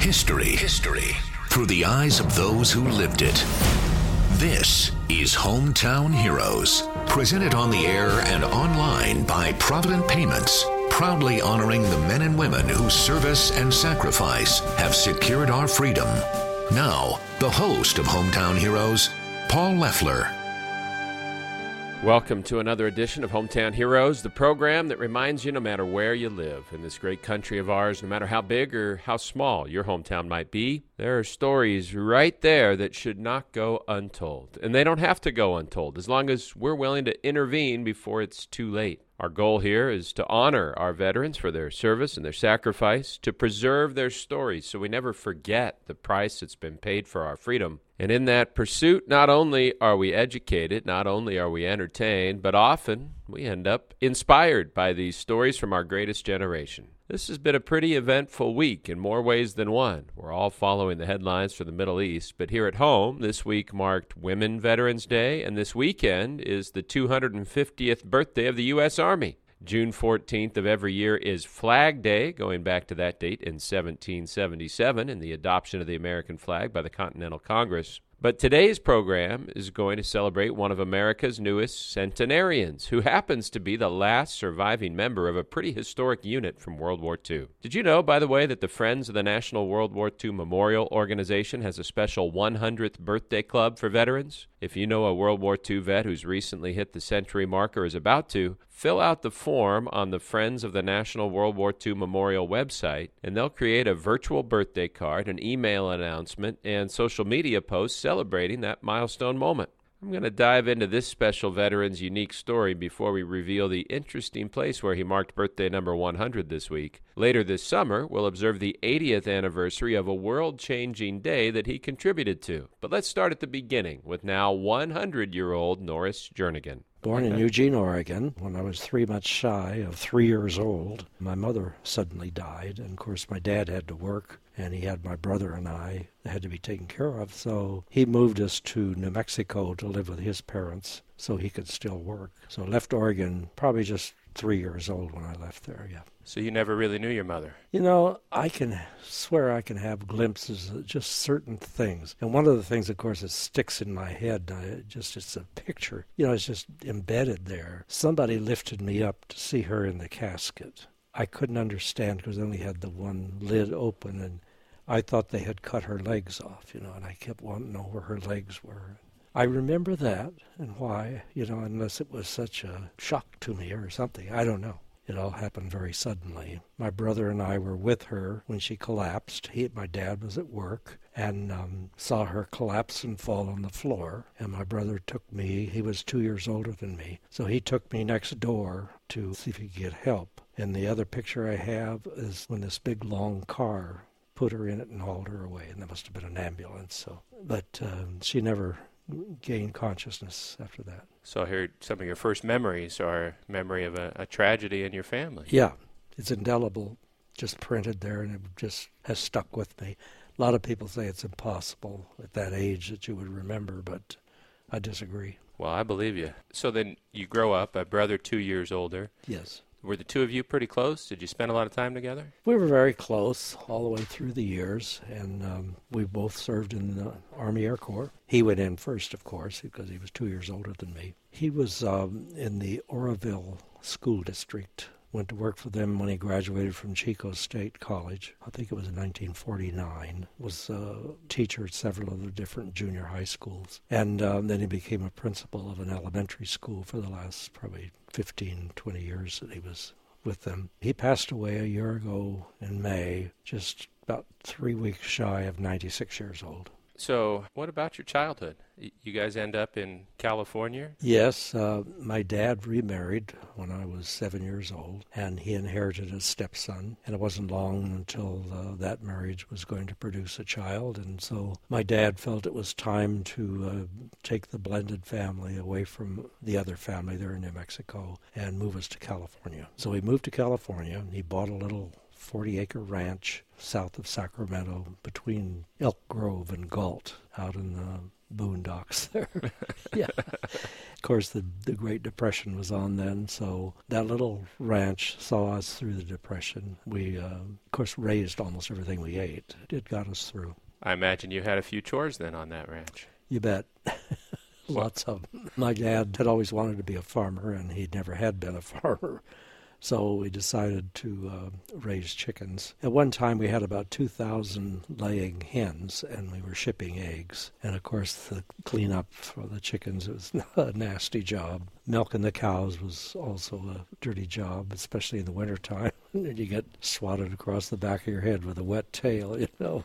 History through the eyes of those who lived it. This is Hometown Heroes, presented on the air and online by Provident Payments, proudly honoring the men and women whose service and sacrifice have secured our freedom. Now, the host of Hometown Heroes, Paul Leffler. Welcome to another edition of Hometown Heroes, the program that reminds you no matter where you live in this great country of ours, no matter how big or how small your hometown might be, there are stories right there that should not go untold. And they don't have to go untold as long as we're willing to intervene before it's too late. Our goal here is to honor our veterans for their service and their sacrifice, to preserve their stories so we never forget the price that's been paid for our freedom. And in that pursuit, not only are we educated, not only are we entertained, but often we end up inspired by these stories from our greatest generation. This has been a pretty eventful week in more ways than one. We're all following the headlines for the Middle East, but here at home, this week marked Women Veterans Day, and this weekend is the 250th birthday of the U.S. Army. June 14th of every year is Flag Day, going back to that date in 1777 and the adoption of the American flag by the Continental Congress. But today's program is going to celebrate one of America's newest centenarians, who happens to be the last surviving member of a pretty historic unit from World War II. Did you know, by the way, that the Friends of the National World War II Memorial Organization has a special 100th birthday club for veterans? If you know a World War II vet who's recently hit the century mark or is about to, fill out the form on the Friends of the National World War II Memorial website, and they'll create a virtual birthday card, an email announcement, and social media posts celebrating that milestone moment. I'm going to dive into this special veteran's unique story before we reveal the interesting place where he marked birthday number 100 this week. Later this summer, we'll observe the 80th anniversary of a world-changing day that he contributed to. But let's start at the beginning with now 100-year-old Norris Jernigan. Born in Eugene, Oregon, when I was 3 months shy of 3 years old, my mother suddenly died, and of course my dad had to work, and he had my brother and I that had to be taken care of, so he moved us to New Mexico to live with his parents so he could still work. So I left Oregon probably just 3 years old when I left there, yeah. So you never really knew your mother? You know, I can swear I can have glimpses of just certain things. And one of the things, of course, that sticks in my head, it's a picture. You know, it's just embedded there. Somebody lifted me up to see her in the casket. I couldn't understand because I only had the one lid open, and I thought they had cut her legs off, you know, and I kept wanting to know where her legs were. I remember that and why, you know, unless it was such a shock to me or something. I don't know. It all happened very suddenly. My brother and I were with her when she collapsed. My dad was at work and saw her collapse and fall on the floor. And my brother took me. He was 2 years older than me. So he took me next door to see if he could get help. And the other picture I have is when this big, long car put her in it and hauled her away. And there must have been an ambulance. But she never gained consciousness after that. So I heard some of your first memories are a memory of a tragedy in your family. Yeah, it's indelible, just printed there, and it just has stuck with me. A lot of people say it's impossible at that age that you would remember, but I disagree. Well, I believe you. So then you grow up, a brother 2 years older. Yes. Were the two of you pretty close? Did you spend a lot of time together? We were very close all the way through the years, and we both served in the Army Air Corps. He went in first, of course, because he was 2 years older than me. He was in the Oroville School District. Went to work for them when he graduated from Chico State College. I think it was in 1949. Was a teacher at several other different junior high schools. And then he became a principal of an elementary school for the last probably 15, 20 years that he was with them. He passed away a year ago in May, just about 3 weeks shy of 96 years old. So what about your childhood? You guys end up in California? Yes, my dad remarried when I was 7 years old, and he inherited a stepson. And it wasn't long until that marriage was going to produce a child. And so my dad felt it was time to take the blended family away from the other family there in New Mexico and move us to California. So he moved to California, and he bought a little 40-acre ranch south of Sacramento between Elk Grove and Galt out in the boondocks there. Yeah. Of course, the Great Depression was on then, so that little ranch saw us through the Depression. We, of course, raised almost everything we ate. It got us through. I imagine you had a few chores then on that ranch. You bet. Lots of them. My dad had always wanted to be a farmer, and he never had been a farmer. So we decided to raise chickens. At one time, we had about 2,000 laying hens, and we were shipping eggs. And, of course, the cleanup for the chickens was a nasty job. Milking the cows was also a dirty job, especially in the wintertime. And you get swatted across the back of your head with a wet tail,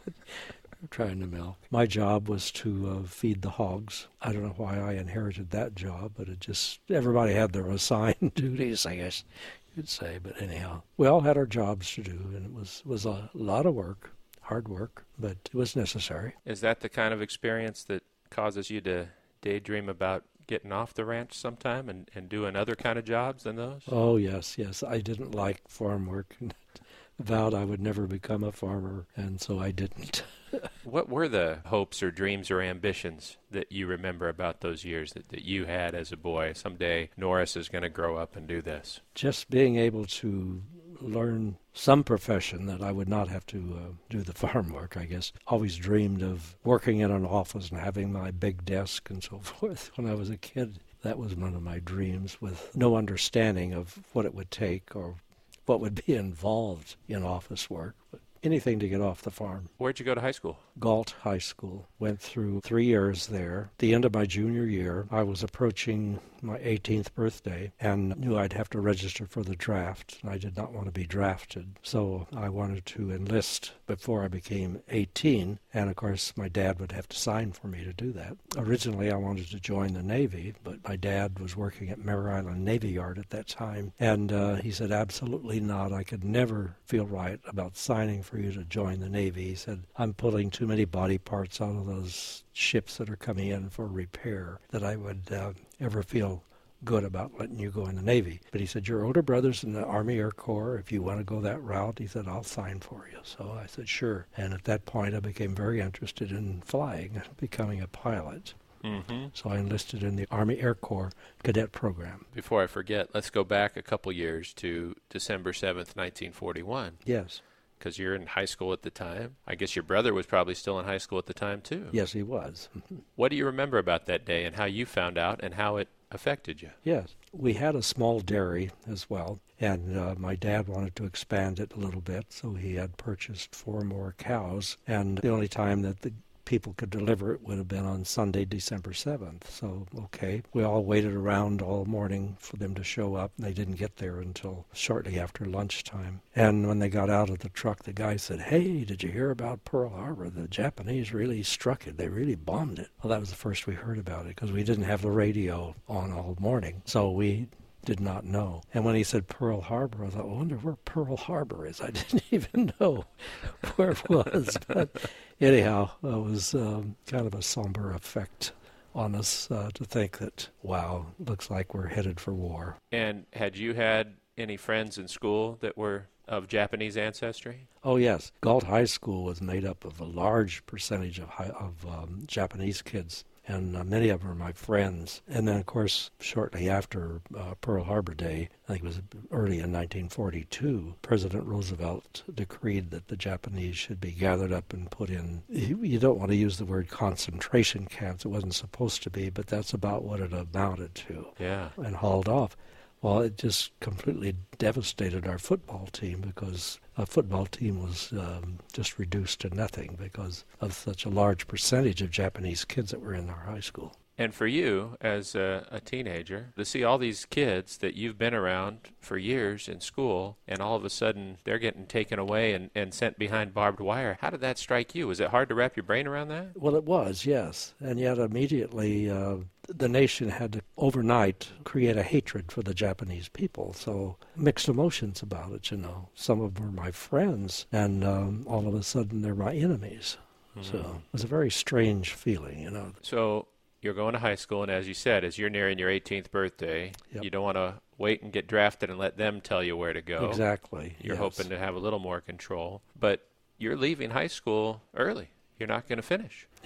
trying to milk. My job was to feed the hogs. I don't know why I inherited that job, but everybody had their assigned duties, I guess you'd say. But anyhow, we all had our jobs to do, and it was a lot of work, hard work, but it was necessary. Is that the kind of experience that causes you to daydream about getting off the ranch sometime and doing other kind of jobs than those? Oh, yes. I didn't like farm work. Vowed I would never become a farmer, and so I didn't. What were the hopes or dreams or ambitions that you remember about those years that you had as a boy? Someday Norris is going to grow up and do this. Just being able to learn some profession that I would not have to do the farm work, I guess. Always dreamed of working in an office and having my big desk and so forth when I was a kid. That was one of my dreams, with no understanding of what it would take or what would be involved in office work, but anything to get off the farm. Where'd you go to high school? Galt High School. Went through 3 years there. At the end of my junior year, I was approaching my 18th birthday and knew I'd have to register for the draft. I did not want to be drafted, so I wanted to enlist before I became 18, and of course my dad would have to sign for me to do that. Originally I wanted to join the Navy, but my dad was working at Mare Island Navy Yard at that time, and he said, absolutely not. I could never feel right about signing for you to join the Navy. He said, I'm pulling too many body parts out of those ships that are coming in for repair that I would ever feel good about letting you go in the Navy. But he said, your older brother's in the Army Air Corps. If you want to go that route, he said, I'll sign for you. So I said, sure. And at that point, I became very interested in flying, becoming a pilot. Mm-hmm. So I enlisted in the Army Air Corps cadet program. Before I forget, let's go back a couple years to December 7th, 1941. Yes. Because you're in high school at the time. I guess your brother was probably still in high school at the time, too. Yes, he was. What do you remember about that day and how you found out and how it affected you? Yes. We had a small dairy as well, and my dad wanted to expand it a little bit, so he had purchased 4 more cows, and the only time that the people could deliver it would have been on Sunday, December 7th. So, okay, we all waited around all morning for them to show up, and they didn't get there until shortly after lunchtime. And when they got out of the truck, the guy said, hey, did you hear about Pearl Harbor? The Japanese really struck it. They really bombed it. Well, that was the first we heard about it, because we didn't have the radio on all morning, so we did not know. And when he said Pearl Harbor, I thought, I wonder where Pearl Harbor is. I didn't even know where it was. But anyhow, it was kind of a somber effect on us to think that, wow, looks like we're headed for war. And had you had any friends in school that were of Japanese ancestry? Oh, yes. Galt High School was made up of a large percentage of Japanese kids, and many of them are my friends. And then, of course, shortly after Pearl Harbor Day, I think it was early in 1942, President Roosevelt decreed that the Japanese should be gathered up and put in, you don't want to use the word concentration camps, it wasn't supposed to be, but that's about what it amounted to. Yeah. And hauled off. Well, it just completely devastated our football team, because our football team was just reduced to nothing because of such a large percentage of Japanese kids that were in our high school. And for you, as a teenager, to see all these kids that you've been around for years in school, and all of a sudden they're getting taken away and sent behind barbed wire, how did that strike you? Was it hard to wrap your brain around that? Well, it was, yes. And yet immediately the nation had to overnight create a hatred for the Japanese people. So mixed emotions about it, you know. Some of them were my friends, and all of a sudden they're my enemies. Mm-hmm. So it was a very strange feeling, you know. So you're going to high school, and as you said, as you're nearing your 18th birthday, yep, you don't want to wait and get drafted and let them tell you where to go. Exactly. You're yes, hoping to have a little more control. But you're leaving high school early. You're not going to finish. Yeah.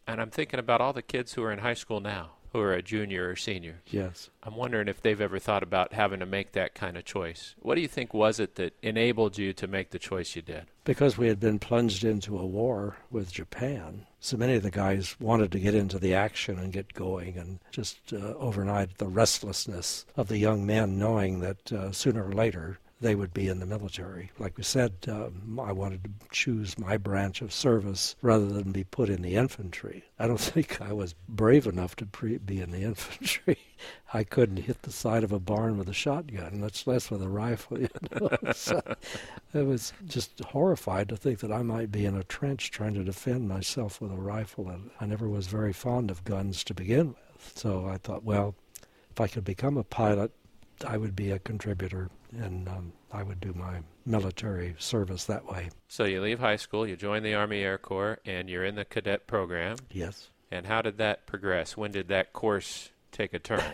And I'm thinking about all the kids who are in high school now, who are a junior or senior. Yes. I'm wondering if they've ever thought about having to make that kind of choice. What do you think was it that enabled you to make the choice you did? Because we had been plunged into a war with Japan, so many of the guys wanted to get into the action and get going, and just overnight the restlessness of the young men knowing that sooner or later they would be in the military. Like we said, I wanted to choose my branch of service rather than be put in the infantry. I don't think I was brave enough to be in the infantry. I couldn't hit the side of a barn with a shotgun, much less with a rifle. So I was just horrified to think that I might be in a trench trying to defend myself with a rifle. And I never was very fond of guns to begin with. So I thought, well, if I could become a pilot, I would be a contributor, and I would do my military service that way. So you leave high school, you join the Army Air Corps, and you're in the cadet program. Yes. And how did that progress? When did that course take a turn?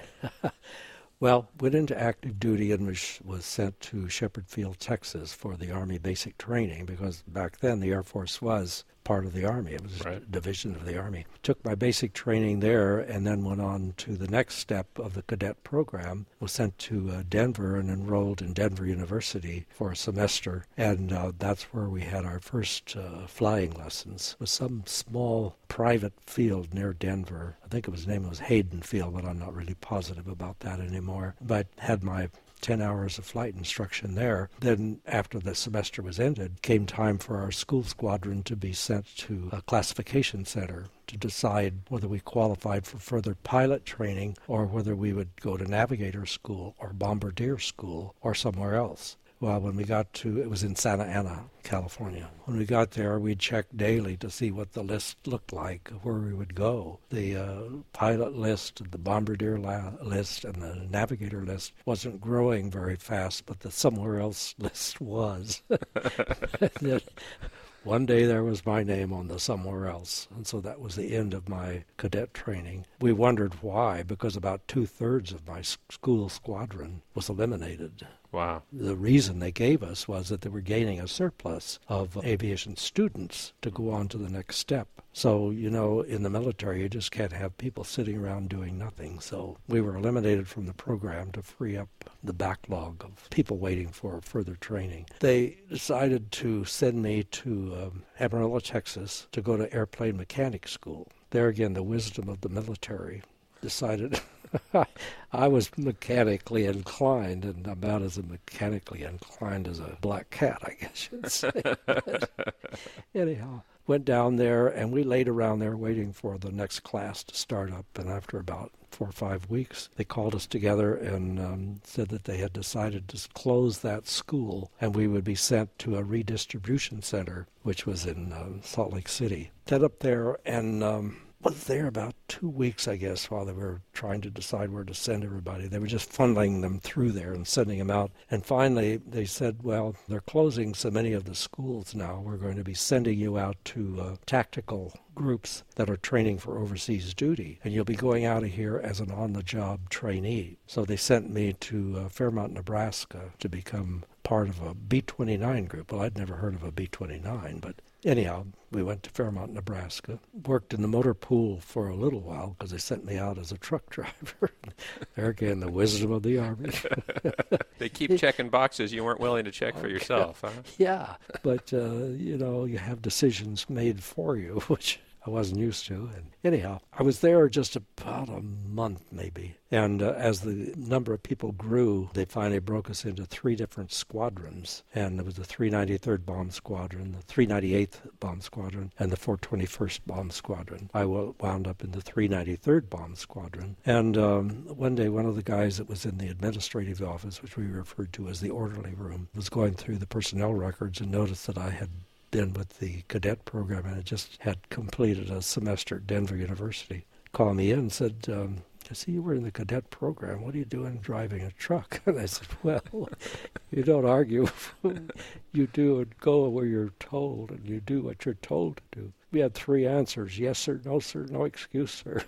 Well, went into active duty and was sent to Shepherd Field, Texas for the Army basic training, because back then the Air Force was part of the Army. It was a division of the Army. Took my basic training there and then went on to the next step of the cadet program. Was sent to Denver and enrolled in Denver University for a semester. And that's where we had our first flying lessons. It was some small private field near Denver. I think his name was Hayden Field, but I'm not really positive about that anymore. But had my 10 hours of flight instruction there. Then after the semester was ended, came time for our school squadron to be sent to a classification center to decide whether we qualified for further pilot training or whether we would go to navigator school or bombardier school or somewhere else. Well, when we got to, it was in Santa Ana, California. When we got there, we'd check daily to see what the list looked like, where we would go. The pilot list, the bombardier list, and the navigator list wasn't growing very fast, but the somewhere else list was. One day there was my name on the somewhere else, and so that was the end of my cadet training. We wondered why, because about 2/3 of my school squadron was eliminated. Wow. The reason they gave us was that they were gaining a surplus of aviation students to go on to the next step. So, you know, in the military, you just can't have people sitting around doing nothing. So we were eliminated from the program to free up the backlog of people waiting for further training. They decided to send me to Amarillo, Texas, to go to airplane mechanic school. There again, the wisdom of the military decided I was mechanically inclined, and about as mechanically inclined as a black cat, I guess you'd say. But anyhow, went down there, and we laid around there waiting for the next class to start up. And after about 4 or 5 weeks, they called us together and said that they had decided to close that school, and we would be sent to a redistribution center, which was in Salt Lake City. Set up there and was there about 2 weeks, I guess, while they were trying to decide where to send everybody. They were just funneling them through there and sending them out. And finally, they said, well, they're closing so many of the schools now. We're going to be sending you out to tactical groups that are training for overseas duty, and you'll be going out of here as an on-the-job trainee. So they sent me to Fairmont, Nebraska to become part of a B-29 group. Well, I'd never heard of a B-29, but anyhow, we went to Fairmont, Nebraska, worked in the motor pool for a little while because they sent me out as a truck driver. There again, the wisdom of the Army. They keep checking boxes you weren't willing to check for yourself, huh? Yeah, but, you know, you have decisions made for you, which I wasn't used to. And anyhow, I was there just about a month maybe. And as the number of people grew, they finally broke us into 3 different squadrons. And there was the 393rd Bomb Squadron, the 398th Bomb Squadron, and the 421st Bomb Squadron. I wound up in the 393rd Bomb Squadron. And one day, one of the guys that was in the administrative office, which we referred to as the orderly room, was going through the personnel records and noticed that I had been with the cadet program and I just had completed a semester at Denver University. Called me in and said, I see you were in the cadet program. What are you doing driving a truck? And I said, well, you don't argue. You do and go where you're told, and you do what you're told to do. We had 3 answers, yes sir, no excuse, sir.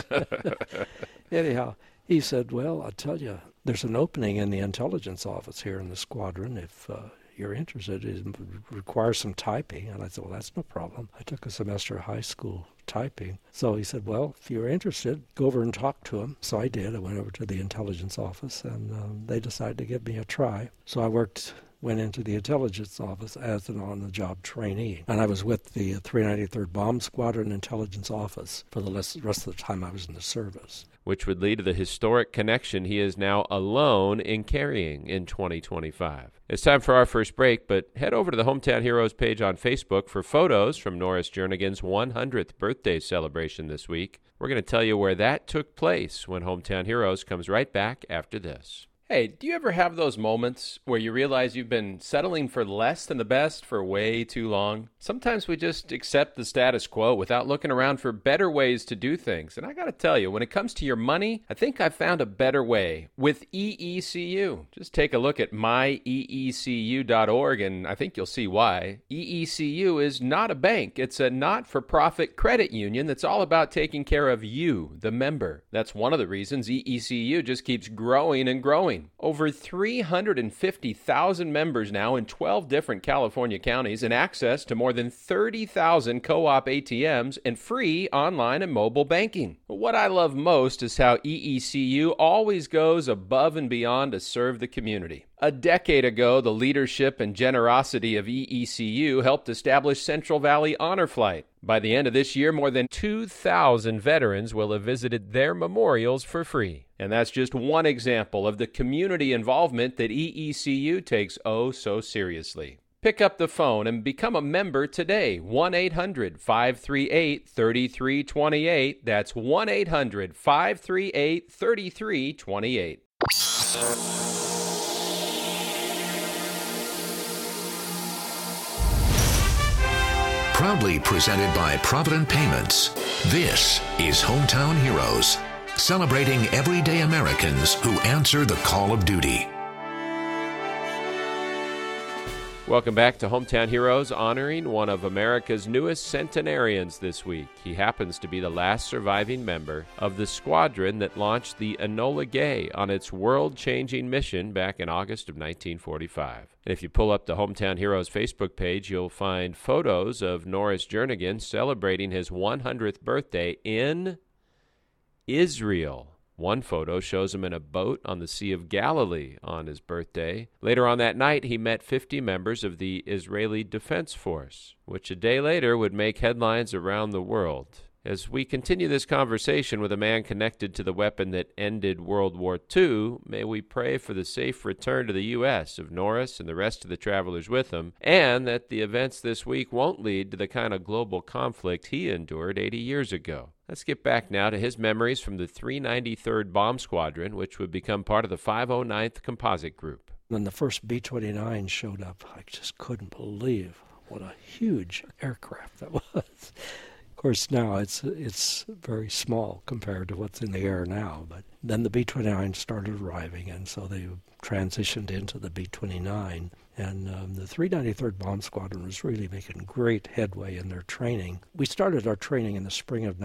Anyhow, he said, well, I'll tell you, there's an opening in the intelligence office here in the squadron if you're interested. It requires some typing. And I said, well, that's no problem. I took a semester of high school typing. So he said, well, if you're interested, go over and talk to him. So I did. I went over to the intelligence office, and they decided to give me a try. So I went into the intelligence office as an on-the-job trainee. And I was with the 393rd Bomb Squadron Intelligence Office for the rest of the time I was in the service. Which would lead to the historic connection he is now alone in carrying in 2025. It's time for our first break, but head over to the Hometown Heroes page on Facebook for photos from Norris Jernigan's 100th birthday celebration this week. We're going to tell you where that took place when Hometown Heroes comes right back after this. Hey, do you ever have those moments where you realize you've been settling for less than the best for way too long? Sometimes we just accept the status quo without looking around for better ways to do things. And I got to tell you, when it comes to your money, I think I've found a better way with EECU. Just take a look at myeecu.org and I think you'll see why. EECU is not a bank. It's a not-for-profit credit union that's all about taking care of you, the member. That's one of the reasons EECU just keeps growing and growing. Over 350,000 members now in 12 different California counties and access to more than 30,000 co-op ATMs and free online and mobile banking. What I love most is how EECU always goes above and beyond to serve the community. A decade ago, the leadership and generosity of EECU helped establish Central Valley Honor Flight. By the end of this year, more than 2,000 veterans will have visited their memorials for free. And that's just one example of the community involvement that EECU takes oh so seriously. Pick up the phone and become a member today. 1-800-538-3328. That's 1-800-538-3328. Proudly presented by Provident Payments, this is Hometown Heroes, celebrating everyday Americans who answer the call of duty. Welcome back to Hometown Heroes, honoring one of America's newest centenarians this week. He happens to be the last surviving member of the squadron that launched the Enola Gay on its world-changing mission back in August of 1945. And if you pull up the Hometown Heroes Facebook page, you'll find photos of Norris Jernigan celebrating his 100th birthday in Israel. One photo shows him in a boat on the Sea of Galilee on his birthday. Later on that night, he met 50 members of the Israeli Defense Force, which a day later would make headlines around the world. As we continue this conversation with a man connected to the weapon that ended World War II, may we pray for the safe return to the U.S. of Norris and the rest of the travelers with him, and that the events this week won't lead to the kind of global conflict he endured 80 years ago. Let's get back now to his memories from the 393rd Bomb Squadron, which would become part of the 509th Composite Group. When the first B-29 showed up, I just couldn't believe what a huge aircraft that was. Of course, now it's very small compared to what's in the air now, but then the B-29 started arriving, and so they transitioned into the B-29. And the 393rd Bomb Squadron was really making great headway in their training. We started our training in the spring of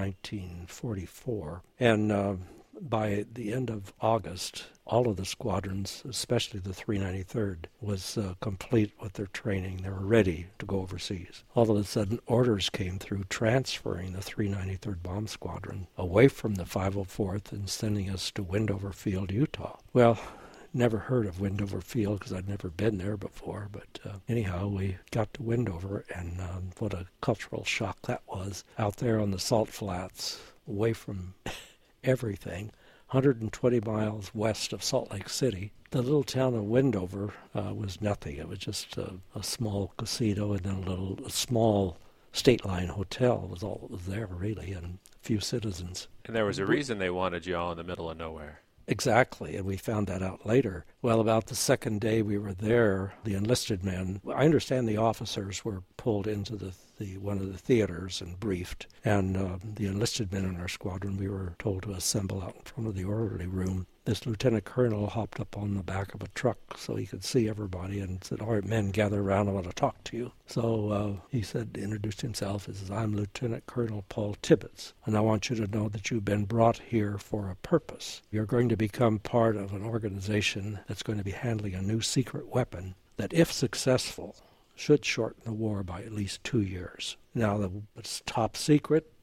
1944, and by the end of August, all of the squadrons, especially the 393rd, was complete with their training. They were ready to go overseas. All of a sudden, orders came through transferring the 393rd Bomb Squadron away from the 504th and sending us to Wendover Field, Utah. Well, never heard of Wendover Field because I'd never been there before, but anyhow, we got to Wendover, and what a cultural shock that was. Out there on the salt flats, away from everything, 120 miles west of Salt Lake City. The little town of Wendover was nothing. It was just a small casino and then a small State Line hotel was all that was there, really, and a few citizens. And there was a reason they wanted you all in the middle of nowhere. Exactly, and we found that out later. Well, about the second day we were there, the enlisted men, I understand the officers were pulled into the one of the theaters and briefed, and the enlisted men in our squadron, we were told to assemble out in front of the orderly room. This lieutenant colonel hopped up on the back of a truck so he could see everybody and said, "All right, men, gather around, I want to talk to you." So he said, introduced himself, he says, "I'm Lieutenant Colonel Paul Tibbets, and I want you to know that you've been brought here for a purpose. You're going to become part of an organization that's going to be handling a new secret weapon that, if successful, should shorten the war by at least 2 years. Now, it's top secret.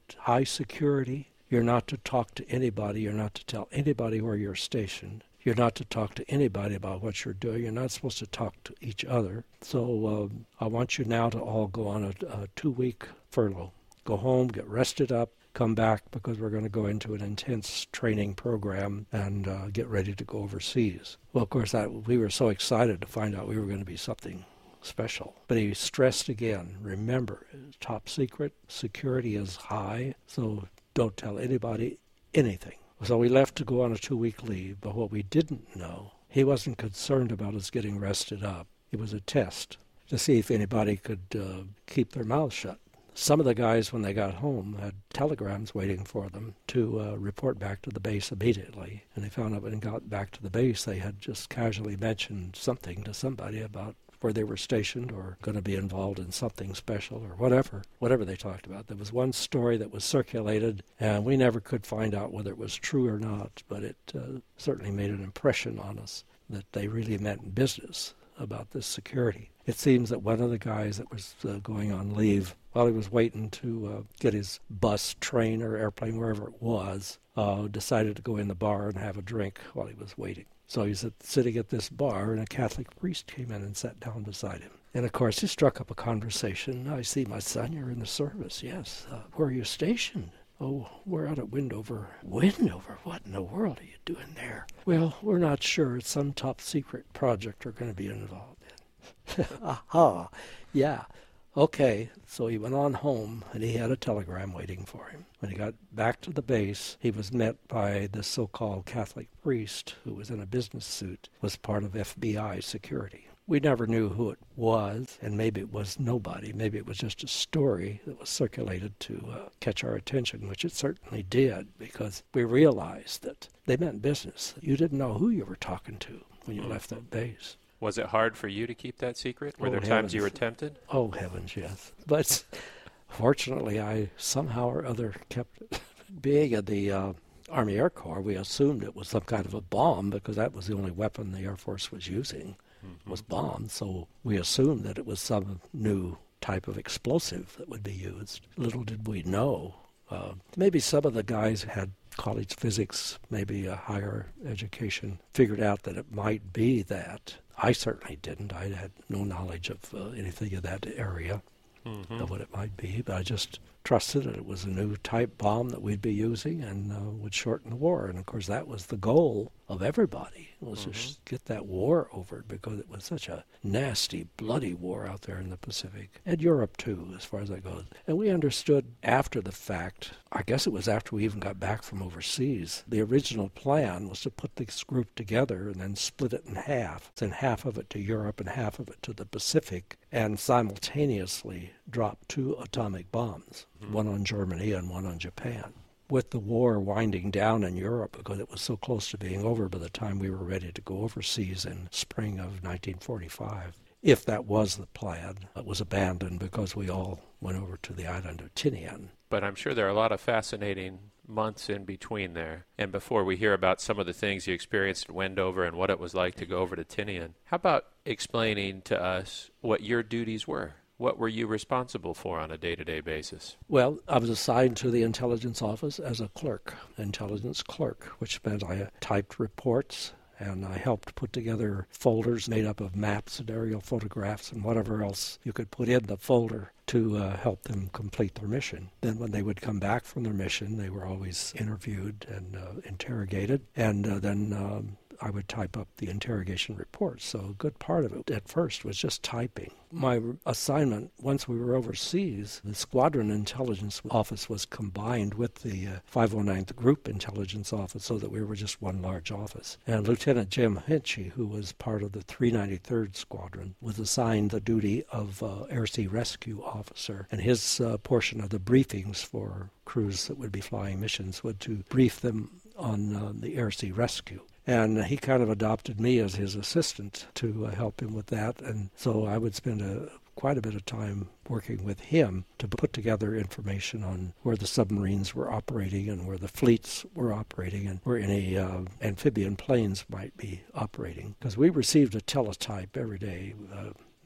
high security. You're not to talk to anybody. You're not to tell anybody where you're stationed. You're not to talk to anybody about what you're doing. You're not supposed to talk to each other. So I want you now to all go on a 2-week furlough. Go home, get rested up, come back, because we're going to go into an intense training program and get ready to go overseas. Well, of course, we were so excited to find out we were going to be something special. But he stressed again, remember, top secret, security is high, so don't tell anybody anything. So we left to go on a 2-week leave, but what we didn't know, he wasn't concerned about us getting rested up. It was a test to see if anybody could keep their mouths shut. Some of the guys, when they got home, had telegrams waiting for them to report back to the base immediately. And they found out when they got back to the base, they had just casually mentioned something to somebody about where they were stationed or going to be involved in something special or whatever they talked about. There was one story that was circulated, and we never could find out whether it was true or not, but it certainly made an impression on us that they really meant business about this security. It seems that one of the guys that was going on leave, while he was waiting to get his bus, train, or airplane, wherever it was, decided to go in the bar and have a drink while he was waiting. So he was sitting at this bar, and a Catholic priest came in and sat down beside him. And, of course, he struck up a conversation. I see, my son, you're in the service. Yes. Where are you stationed? Oh, we're out at Wendover. Wendover? What in the world are you doing there? Well, we're not sure. It's some top secret project we're going to be involved in. Aha. Yeah. Okay, so he went on home, and he had a telegram waiting for him. When he got back to the base, he was met by the so-called Catholic priest, who was in a business suit, was part of FBI security. We never knew who it was, and maybe it was nobody. Maybe it was just a story that was circulated to catch our attention, which it certainly did, because we realized that they meant business. You didn't know who you were talking to when you left that base. Was it hard for you to keep that secret? Were there times you were tempted? Oh, heavens, yes. But fortunately, I somehow or other kept it. Being in the Army Air Corps, we assumed it was some kind of a bomb, because that was the only weapon the Air Force was using, was bombs. So we assumed that it was some new type of explosive that would be used. Little did we know. Maybe some of the guys had college physics, maybe a higher education, figured out that it might be that. I certainly didn't. I had no knowledge of anything in that area of what it might be, but I just trusted that it was a new type bomb that we'd be using and would shorten the war. And, of course, that was the goal of everybody, was to get that war over, because it was such a nasty, bloody war out there in the Pacific. And Europe, too, as far as that goes. And we understood after the fact, I guess it was after we even got back from overseas, the original plan was to put this group together and then split it in half. Send half of it to Europe and half of it to the Pacific, and simultaneously drop 2 atomic bombs, one on Germany and one on Japan. With the war winding down in Europe, because it was so close to being over by the time we were ready to go overseas in spring of 1945, if that was the plan, it was abandoned because we all went over to the island of Tinian. But I'm sure there are a lot of fascinating months in between there. And before we hear about some of the things you experienced at Wendover and what it was like to go over to Tinian, how about explaining to us what your duties were? What were you responsible for on a day-to-day basis? Well, I was assigned to the intelligence office as a clerk, intelligence clerk, which meant I typed reports, and I helped put together folders made up of maps and aerial photographs and whatever else you could put in the folder to help them complete their mission. Then when they would come back from their mission, they were always interviewed and interrogated, and then I would type up the interrogation reports. So a good part of it at first was just typing. My assignment, once we were overseas, the Squadron Intelligence Office was combined with the 509th Group Intelligence Office, so that we were just one large office. And Lieutenant Jim Hinchy, who was part of the 393rd Squadron, was assigned the duty of Air Sea Rescue Officer. And his portion of the briefings for crews that would be flying missions would to brief them on the Air Sea Rescue. And he kind of adopted me as his assistant to help him with that. And so I would spend quite a bit of time working with him to put together information on where the submarines were operating and where the fleets were operating and where any amphibian planes might be operating. Because we received a teletype every day,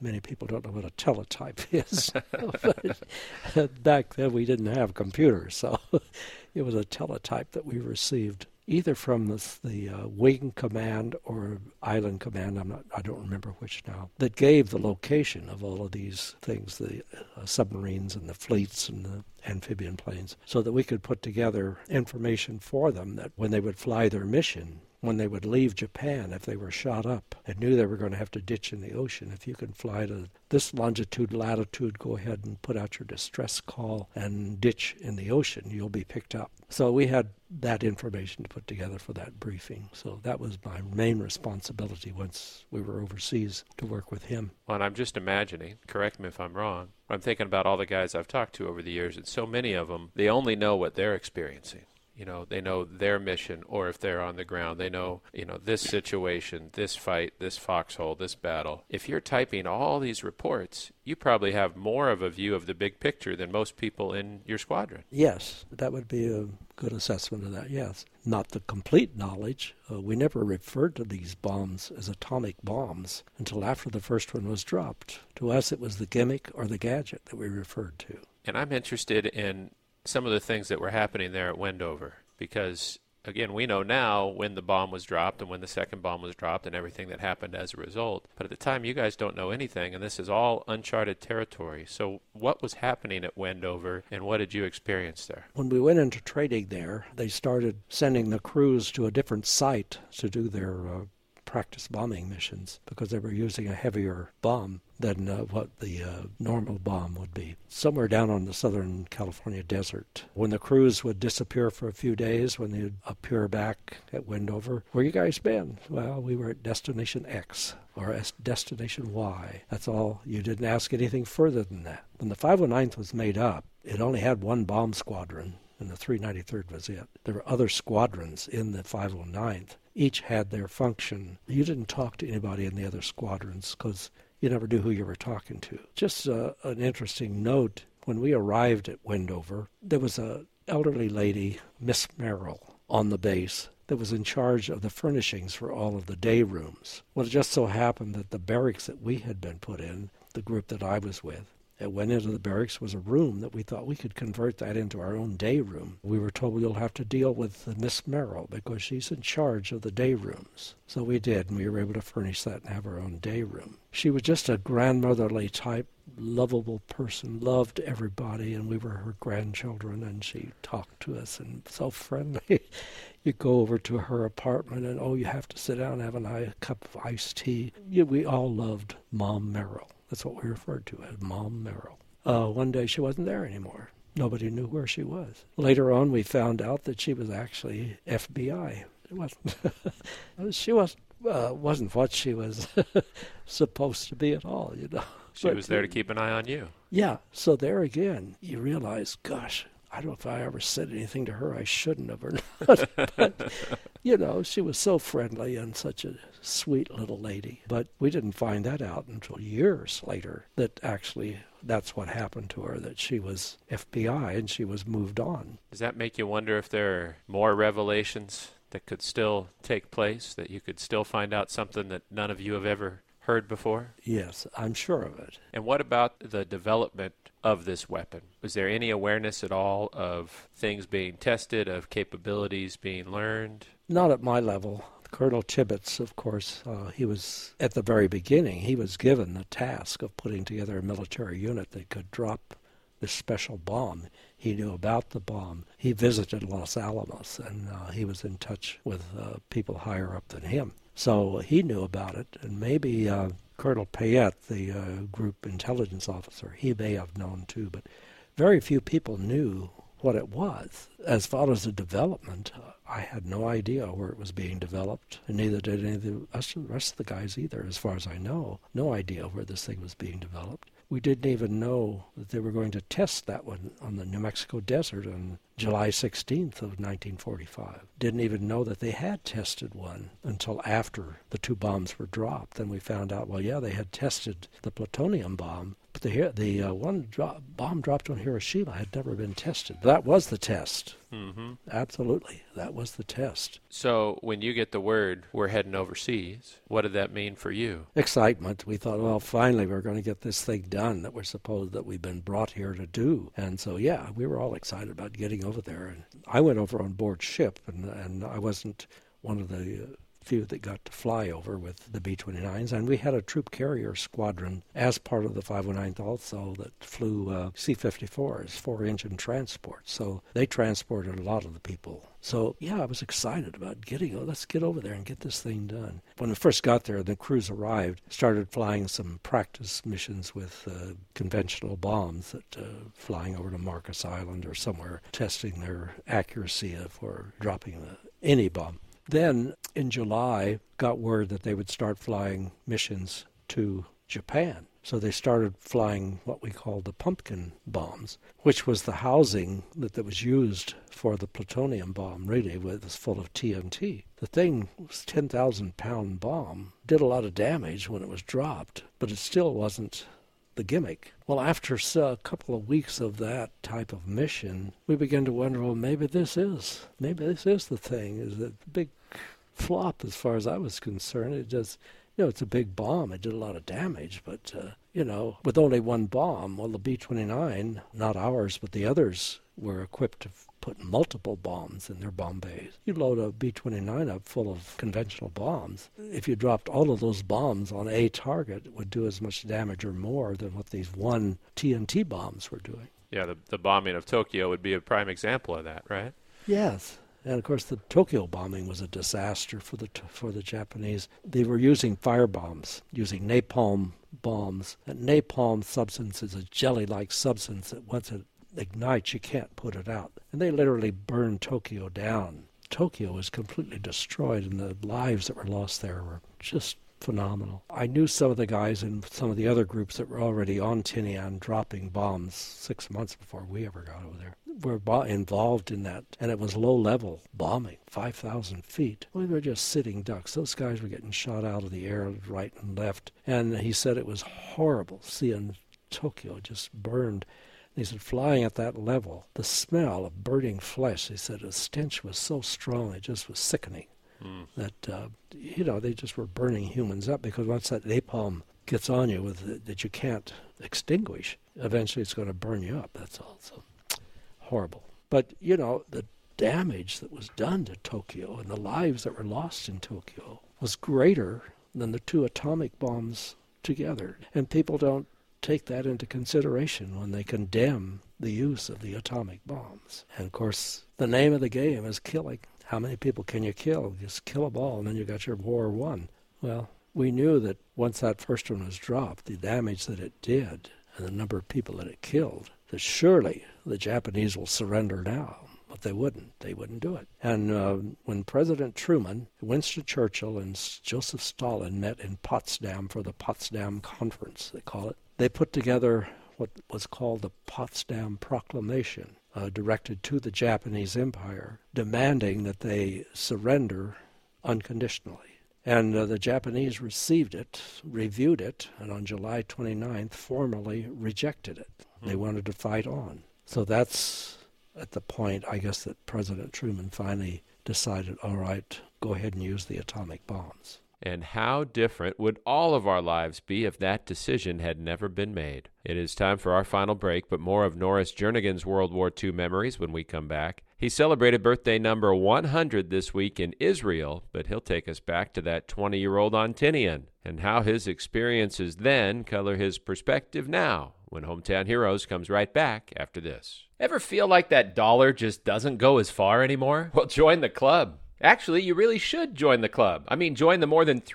many people don't know what a teletype is. But back then we didn't have computers, so it was a teletype that we received either from the Wing Command or Island Command, I don't remember which now, that gave the location of all of these things, the submarines and the fleets and the amphibian planes, so that we could put together information for them that when they would fly their mission, when they would leave Japan, if they were shot up and knew they were going to have to ditch in the ocean, if you can fly to this longitude, latitude, go ahead and put out your distress call and ditch in the ocean, you'll be picked up. So we had that information to put together for that briefing. So that was my main responsibility once we were overseas, to work with him. Well, and I'm just imagining, correct me if I'm wrong, I'm thinking about all the guys I've talked to over the years, and so many of them, they only know what they're experiencing. You know, they know their mission, or if they're on the ground, they know, this situation, this fight, this foxhole, this battle. If you're typing all these reports, you probably have more of a view of the big picture than most people in your squadron. Yes, that would be a good assessment of that, yes. Not the complete knowledge. We never referred to these bombs as atomic bombs until after the first one was dropped. To us, it was the gimmick or the gadget that we referred to. And I'm interested in some of the things that were happening there at Wendover, because, again, we know now when the bomb was dropped and when the second bomb was dropped and everything that happened as a result. But at the time, you guys don't know anything, and this is all uncharted territory. So what was happening at Wendover, and what did you experience there? When we went into training there, they started sending the crews to a different site to do their practice bombing missions, because they were using a heavier bomb than what the normal bomb would be. Somewhere down on the Southern California desert, when the crews would disappear for a few days, when they'd appear back at Wendover, where you guys been? Well, we were at Destination X or Destination Y. That's all. You didn't ask anything further than that. When the 509th was made up, it only had one bomb squadron, and the 393rd was it. There were other squadrons in the 509th. Each had their function. You didn't talk to anybody in the other squadrons because you never knew who you were talking to. Just an interesting note, when we arrived at Wendover, there was an elderly lady, Miss Merrill, on the base that was in charge of the furnishings for all of the day rooms. Well, it just so happened that the barracks that we had been put in, the group that I was with, it went into the barracks was a room that we thought we could convert that into our own day room. We were told you'll have to deal with Miss Merrill because she's in charge of the day rooms. So we did, and we were able to furnish that and have our own day room. She was just a grandmotherly type, lovable person, loved everybody, and we were her grandchildren, and she talked to us and so friendly. You go over to her apartment and, you have to sit down and have a cup of iced tea. We all loved Mom Merrill. That's what we referred to as Mom Merrill. One day she wasn't there anymore. Nobody knew where she was. Later on, we found out that she was actually FBI. It wasn't. She wasn't what she was supposed to be at all, She was there to keep an eye on you. Yeah. So there again, you realize, gosh, I don't know if I ever said anything to her I shouldn't have or not. But, she was so friendly and such a sweet little lady. But we didn't find that out until years later, that actually that's what happened to her, that she was FBI and she was moved on. Does that make you wonder if there are more revelations that could still take place, that you could still find out something that none of you have ever heard before? Yes, I'm sure of it. And what about the development of this weapon? Was there any awareness at all of things being tested, of capabilities being learned? Not at my level. Colonel Tibbets, of course, he was, at the very beginning, he was given the task of putting together a military unit that could drop this special bomb. He knew about the bomb. He visited Los Alamos, and he was in touch with people higher up than him. So he knew about it, and maybe Colonel Payette, the group intelligence officer, he may have known too, but very few people knew what it was. As far as the development, I had no idea where it was being developed, and neither did any of the rest of the guys either, as far as I know. No idea where this thing was being developed. We didn't even know that they were going to test that one on the New Mexico desert on July 16th of 1945. Didn't even know that they had tested one until after the two bombs were dropped. Then we found out, they had tested the plutonium bomb, But the bomb dropped on Hiroshima had never been tested. That was the test. Mm-hmm. Absolutely. That was the test. So when you get the word, we're heading overseas, what did that mean for you? Excitement. We thought, well, finally we're going to get this thing done that we've been brought here to do. And so, yeah, we were all excited about getting over there. And I went over on board ship, and I wasn't one of the few that got to fly over with the B-29s, and we had a troop carrier squadron as part of the 509th also that flew C-54s, 4-engine transport. So they transported a lot of the people. So, yeah, I was excited about let's get over there and get this thing done. When we first got there, the crews arrived, started flying some practice missions with conventional bombs, flying over to Marcus Island or somewhere, testing their accuracy for dropping any bomb. Then, in July, got word that they would start flying missions to Japan. So they started flying what we call the pumpkin bombs, which was the housing that was used for the plutonium bomb, really. It was full of TNT. The thing was a 10,000-pound bomb, did a lot of damage when it was dropped, but it still wasn't the gimmick. Well, after a couple of weeks of that type of mission, we began to wonder, well, maybe this is the thing. Is it a big flop as far as I was concerned? It just, it's a big bomb. It did a lot of damage, but, with only one bomb, well, the B-29, not ours, but the others were equipped to put multiple bombs in their bomb bays. You load a B-29 up full of conventional bombs. If you dropped all of those bombs on a target, it would do as much damage or more than what these one TNT bombs were doing. Yeah, the bombing of Tokyo would be a prime example of that, right? Yes. And, of course, the Tokyo bombing was a disaster for the Japanese. They were using fire bombs, using napalm bombs. And napalm substance is a jelly-like substance that once it ignites, you can't put it out. And they literally burned Tokyo down. Tokyo was completely destroyed, and the lives that were lost there were just phenomenal. I knew some of the guys in some of the other groups that were already on Tinian dropping bombs 6 months before we ever got over there. Were involved in that, and it was low-level bombing, 5,000 feet. We were just sitting ducks. Those guys were getting shot out of the air right and left, and he said it was horrible seeing Tokyo just burned. And he said flying at that level, the smell of burning flesh, he said the stench was so strong, it just was sickening. That, they just were burning humans up, because once that napalm gets on you that you can't extinguish, eventually it's going to burn you up, that's all. So horrible. But, the damage that was done to Tokyo and the lives that were lost in Tokyo was greater than the two atomic bombs together. And people don't take that into consideration when they condemn the use of the atomic bombs. And, of course, the name of the game is killing. How many people can you kill? Just kill them all, and then you got your war won. Well, we knew that once that first one was dropped, the damage that it did and the number of people that it killed, that surely the Japanese will surrender now. But they wouldn't. They wouldn't do it. And when President Truman, Winston Churchill, and Joseph Stalin met in Potsdam for the Potsdam Conference, they call it, they put together what was called the Potsdam Proclamation, directed to the Japanese Empire, demanding that they surrender unconditionally. And the Japanese received it, reviewed it, and on July 29th formally rejected it. They wanted to fight on. So that's at the point, I guess, that President Truman finally decided, all right, go ahead and use the atomic bombs. And how different would all of our lives be if that decision had never been made? It is time for our final break, but more of Norris Jernigan's World War II memories when we come back. He celebrated birthday number 100 this week in Israel, but he'll take us back to that 20-year-old on Tinian and how his experiences then color his perspective now when Hometown Heroes comes right back after this. Ever feel like that dollar just doesn't go as far anymore? Well, join the club. Actually, you really should join the club. I mean, join the more than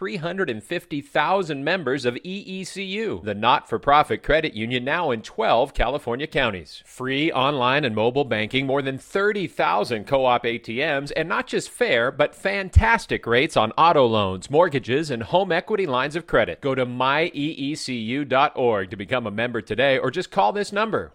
350,000 members of EECU, the not-for-profit credit union now in 12 California counties. Free online and mobile banking, more than 30,000 co-op ATMs, and not just fair, but fantastic rates on auto loans, mortgages, and home equity lines of credit. Go to myeecu.org to become a member today, or just call this number,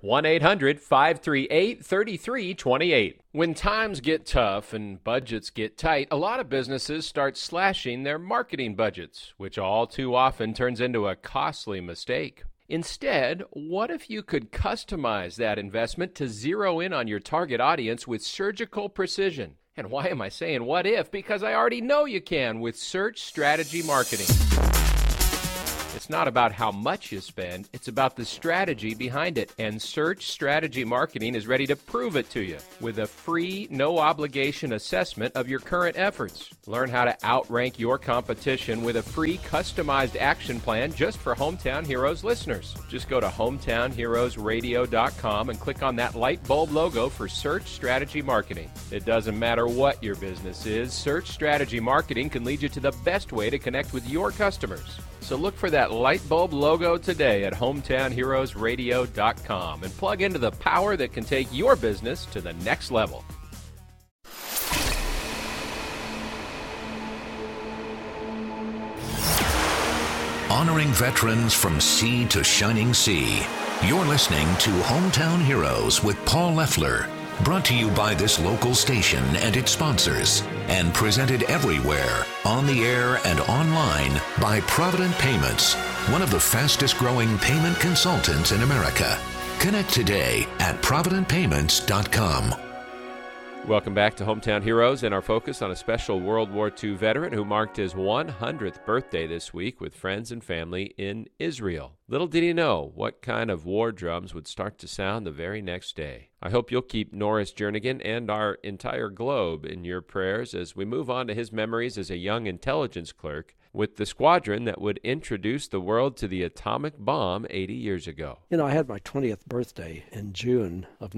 1-800-538-3328. When times get tough and budgets get tight, a lot of businesses start slashing their marketing budgets, which all too often turns into a costly mistake. Instead, what if you could customize that investment to zero in on your target audience with surgical precision? And why am I saying what if? Because I already know you can with Search Strategy Marketing. It's not about how much you spend, it's about the strategy behind it. And Search Strategy Marketing is ready to prove it to you with a free, no-obligation assessment of your current efforts. Learn how to outrank your competition with a free, customized action plan just for Hometown Heroes listeners. Just go to hometownheroesradio.com and click on that light bulb logo for Search Strategy Marketing. It doesn't matter what your business is, Search Strategy Marketing can lead you to the best way to connect with your customers. So look for that light bulb logo today at hometownheroesradio.com and plug into the power that can take your business to the next level. Honoring veterans from sea to shining sea. You're listening to Hometown Heroes with Paul Leffler. Brought to you by this local station and its sponsors, and presented everywhere, on the air and online, by Provident Payments, one of the fastest growing payment consultants in America. Connect today at providentpayments.com. Welcome back to Hometown Heroes and our focus on a special World War II veteran who marked his 100th birthday this week with friends and family in Israel. Little did he know what kind of war drums would start to sound the very next day. I hope you'll keep Norris Jernigan and our entire globe in your prayers as we move on to his memories as a young intelligence clerk with the squadron that would introduce the world to the atomic bomb 80 years ago. You know, I had my 20th birthday in June of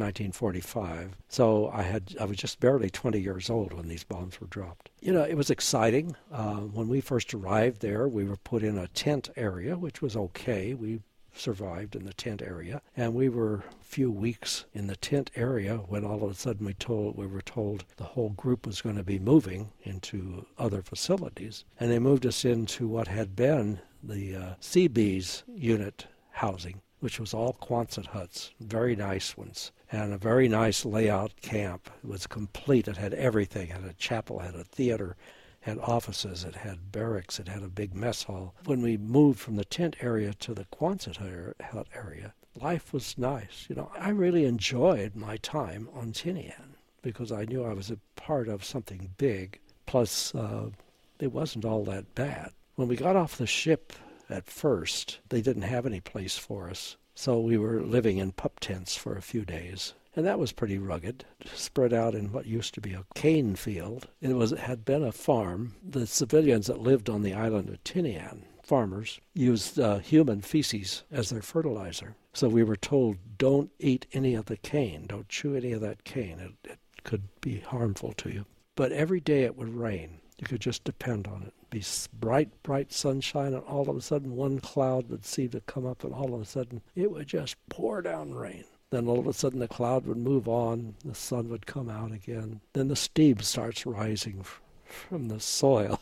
1945, so I was just barely 20 years old when these bombs were dropped. You know, it was exciting. When we first arrived there, we were put in a tent area, which was okay. We survived in the tent area, and we were a few weeks in the tent area when all of a sudden we were told the whole group was going to be moving into other facilities, and they moved us into what had been the Seabees unit housing, which was all Quonset huts, very nice ones, and a very nice layout camp. It was complete. It had everything. It had a chapel, had a theater, had offices, it had barracks, it had a big mess hall. When we moved from the tent area to the Quonset hut area, life was nice. You know, I really enjoyed my time on Tinian because I knew I was a part of something big, plus it wasn't all that bad. When we got off the ship at first, they didn't have any place for us, so we were living in pup tents for a few days. And that was pretty rugged, spread out in what used to be a cane field. It had been a farm. The civilians that lived on the island of Tinian, farmers, used human feces as their fertilizer. So we were told, don't eat any of the cane, don't chew any of that cane. It could be harmful to you. But every day it would rain. You could just depend on it. It'd be bright, bright sunshine, and all of a sudden one cloud would seem to come up, and all of a sudden it would just pour down rain. Then all of a sudden the cloud would move on, the sun would come out again. Then the steam starts rising from the soil.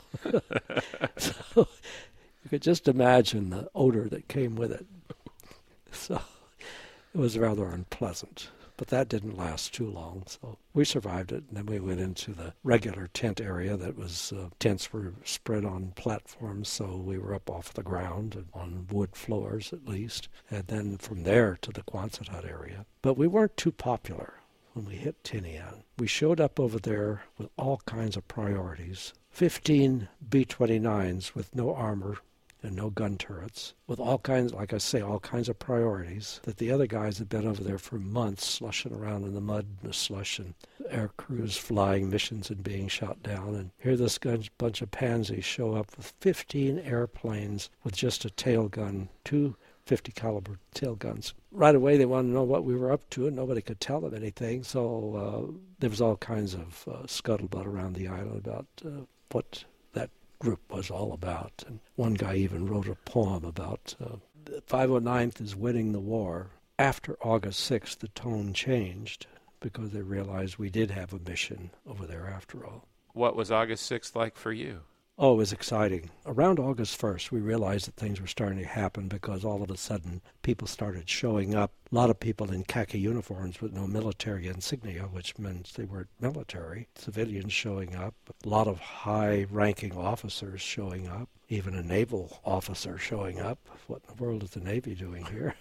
So you could just imagine the odor that came with it. So it was rather unpleasant. But that didn't last too long, so we survived it. And then we went into the regular tent area that was, tents were spread on platforms, so we were up off the ground and on wood floors at least. And then from there to the Quonset hut area. But we weren't too popular when we hit Tinian. We showed up over there with all kinds of priorities. 15 B-29s with no armor and no gun turrets, with all kinds, like I say, all kinds of priorities that the other guys had been over there for months, slushing around in the mud and the slush, and air crews flying missions and being shot down. And here this bunch of pansies show up with 15 airplanes with just a tail gun, 2 50 caliber tail guns. Right away they wanted to know what we were up to, and nobody could tell them anything, so there was all kinds of scuttlebutt around the island about what that group was all about. And one guy even wrote a poem about the 509th is winning the war. After August 6th, the tone changed because they realized we did have a mission over there after all. What was August 6th like for you? Oh, it was exciting. Around August 1st, we realized that things were starting to happen because all of a sudden people started showing up. A lot of people in khaki uniforms with no military insignia, which meant they weren't military. Civilians showing up. A lot of high-ranking officers showing up. even a naval officer showing up. What in the world is the Navy doing here?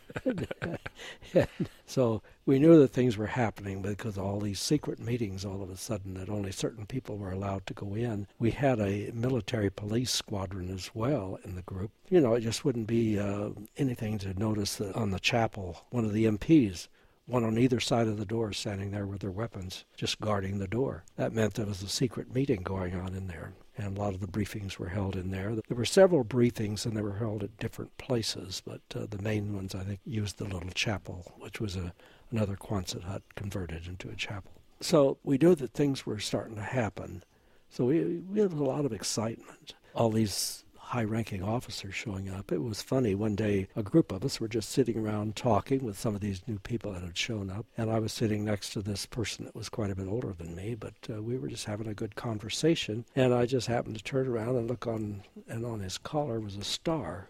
And so we knew that things were happening because all these secret meetings all of a sudden that only certain people were allowed to go in. We had a military police squadron as well in the group. You know, it just wouldn't be anything to notice that on the chapel, one of the MPs, one on either side of the door, standing there with their weapons, just guarding the door. That meant there was a secret meeting going on in there, and a lot of the briefings were held in there. There were several briefings, and they were held at different places, but the main ones, I think, used the little chapel, which was another Quonset hut converted into a chapel. So we knew that things were starting to happen, so we had a lot of excitement. All these high-ranking officers showing up. It was funny. One day, a group of us were just sitting around talking with some of these new people that had shown up, and I was sitting next to this person that was quite a bit older than me, but we were just having a good conversation, and I just happened to turn around and look on, and on his collar was a star.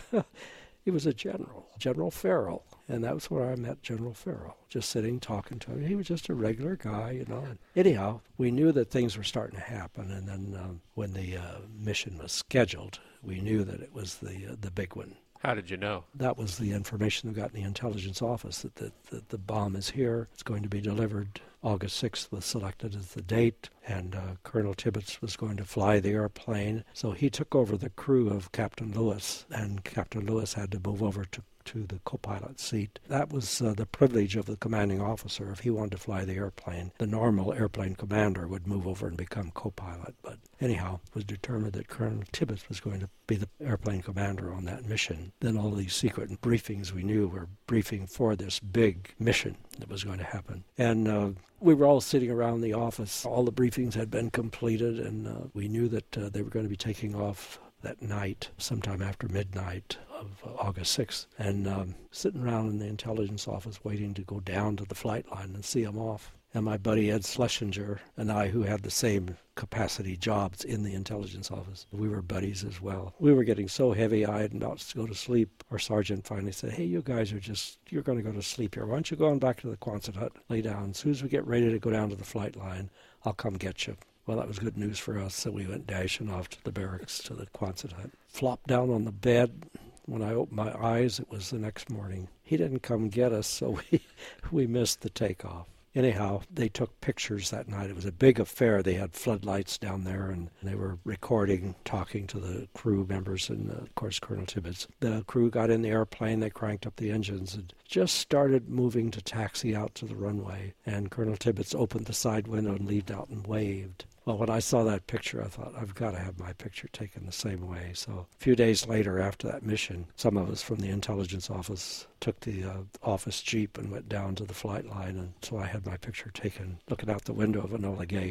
He was a general, General Farrell, and that was where I met General Farrell, just sitting, talking to him. He was just a regular guy, you know. And anyhow, we knew that things were starting to happen, and then when the mission was scheduled, we knew that it was the big one. How did you know? That was the information we got in the intelligence office, that the bomb is here. It's going to be delivered. August 6th was selected as the date, and Colonel Tibbets was going to fly the airplane. So he took over the crew of Captain Lewis, and Captain Lewis had to move over to the co-pilot seat. That was the privilege of the commanding officer. If he wanted to fly the airplane, the normal airplane commander would move over and become co-pilot. But anyhow, it was determined that Colonel Tibbets was going to be the airplane commander on that mission. Then all these secret briefings we knew were briefing for this big mission that was going to happen. And we were all sitting around the office. All the briefings had been completed, and we knew that they were going to be taking off that night, sometime after midnight of August 6th, and sitting around in the intelligence office waiting to go down to the flight line and see them off. And my buddy Ed Schlesinger and I, who had the same capacity jobs in the intelligence office, we were buddies as well. We were getting so heavy-eyed and about to go to sleep. Our sergeant finally said, "Hey, you guys you're going to go to sleep here. Why don't you go on back to the Quonset hut, lay down. As soon as we get ready to go down to the flight line, I'll come get you." Well, that was good news for us, so we went dashing off to the barracks to the Quonset hut. Flopped down on the bed. When I opened my eyes, it was the next morning. He didn't come get us, so we missed the takeoff. Anyhow, they took pictures that night. It was a big affair. They had floodlights down there, and they were recording, talking to the crew members, and, of course, Colonel Tibbets. The crew got in the airplane. They cranked up the engines and just started moving to taxi out to the runway. And Colonel Tibbets opened the side window and leaned out and waved. Well, when I saw that picture, I thought, I've got to have my picture taken the same way. So a few days later, after that mission, some of us from the intelligence office took the office jeep and went down to the flight line, and so I had my picture taken looking out the window of Enola Gay.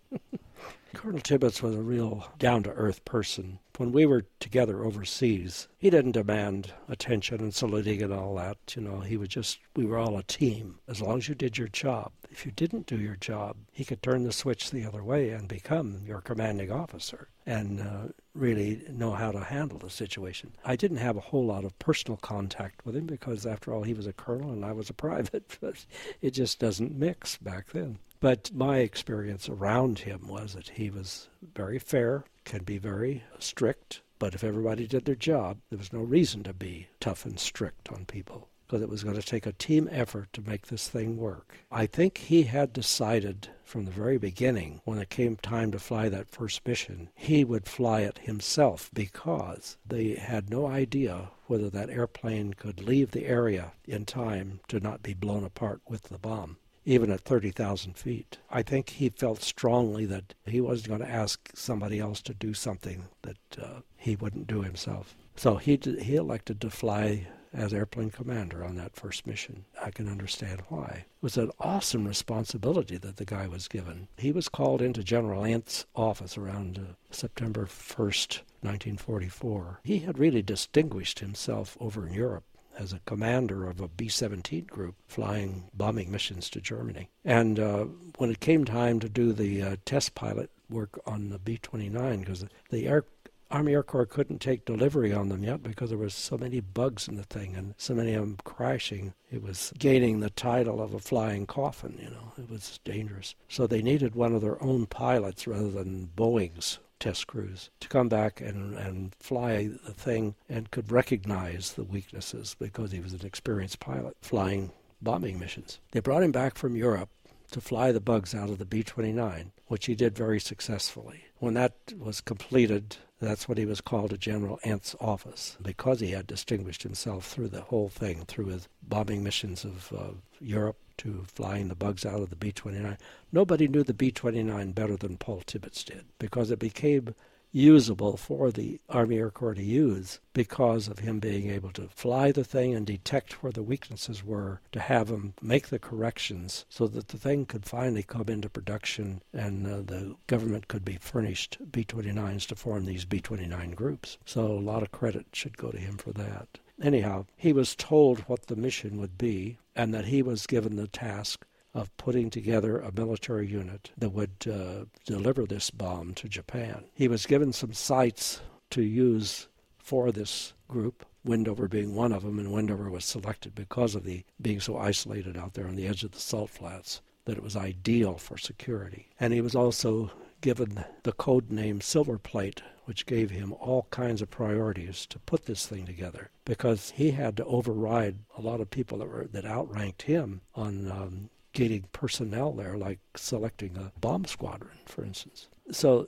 Colonel Tibbets was a real down-to-earth person. When we were together overseas, he didn't demand attention and saluting and all that. You know, we were all a team. As long as you did your job. If you didn't do your job, he could turn the switch the other way and become your commanding officer and really know how to handle the situation. I didn't have a whole lot of personal contact with him because, after all, he was a colonel and I was a private. But it just doesn't mix back then. But my experience around him was that he was very fair, can be very strict, but if everybody did their job, there was no reason to be tough and strict on people, because it was going to take a team effort to make this thing work. I think he had decided from the very beginning, when it came time to fly that first mission, he would fly it himself because they had no idea whether that airplane could leave the area in time to not be blown apart with the bomb, even at 30,000 feet. I think he felt strongly that he wasn't going to ask somebody else to do something that he wouldn't do himself. So he elected to fly as airplane commander on that first mission. I can understand why. It was an awesome responsibility that the guy was given. He was called into General Ent's office around September 1st, 1944. He had really distinguished himself over in Europe as a commander of a B-17 group flying bombing missions to Germany. And when it came time to do the test pilot work on the B-29, because the Army Air Corps couldn't take delivery on them yet because there was so many bugs in the thing and so many of them crashing. It was gaining the title of a flying coffin, you know. It was dangerous. So they needed one of their own pilots rather than Boeing's test crews to come back and fly the thing and could recognize the weaknesses because he was an experienced pilot flying bombing missions. They brought him back from Europe to fly the bugs out of the B-29, which he did very successfully. When that was completed, that's when he was called to General Ent's office. Because he had distinguished himself through the whole thing, through his bombing missions of Europe to flying the bugs out of the B-29, nobody knew the B-29 better than Paul Tibbets did, because it became usable for the Army Air Corps to use because of him being able to fly the thing and detect where the weaknesses were, to have him make the corrections so that the thing could finally come into production and the government could be furnished B-29s to form these B-29 groups. So a lot of credit should go to him for that. Anyhow, he was told what the mission would be and that he was given the task of putting together a military unit that would deliver this bomb to Japan. He was given some sites to use for this group, Wendover being one of them, and Wendover was selected because of the being so isolated out there on the edge of the salt flats, that it was ideal for security. And he was also given the code name Silver Plate, which gave him all kinds of priorities to put this thing together, because he had to override a lot of people that outranked him on getting personnel there, like selecting a bomb squadron, for instance. So,